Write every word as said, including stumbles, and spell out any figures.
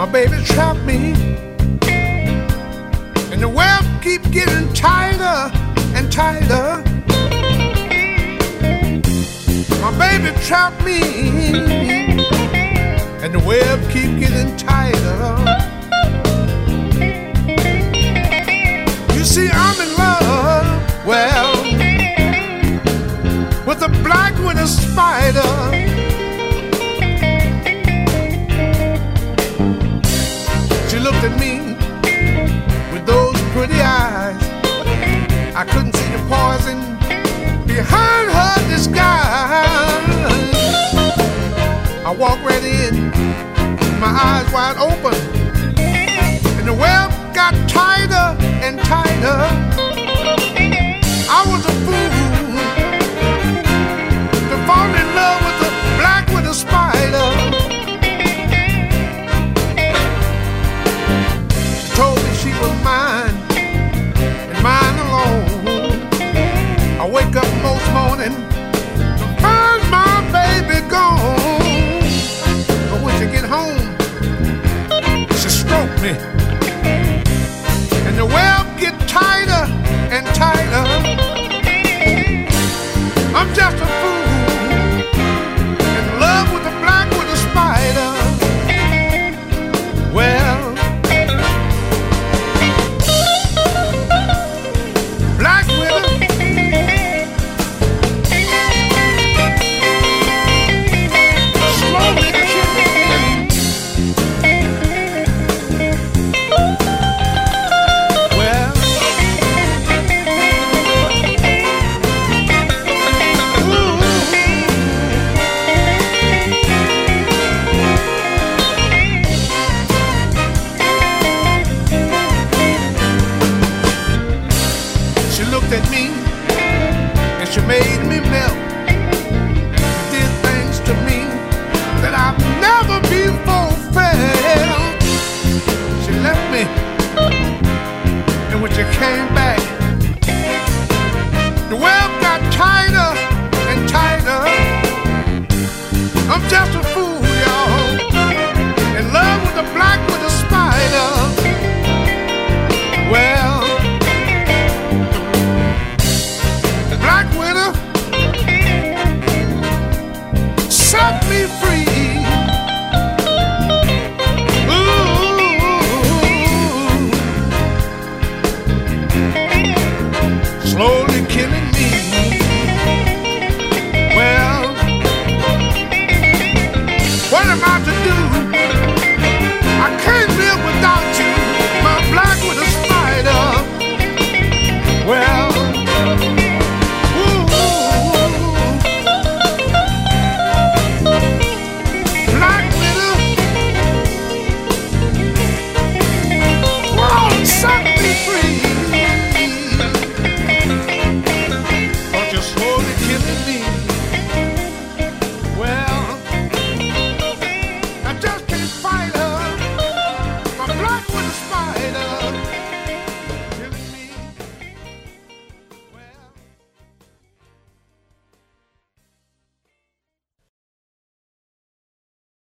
baby trapped me, and the web keep getting tighter and tighter. My baby trapped me, and the web keep getting tighter. You see, I'm in love, well, with a black widow spider. She looked at me with those pretty eyes. I couldn't see the poison behind her disguise. I walked right in, my eyes wide open, and the web got tighter and tighter.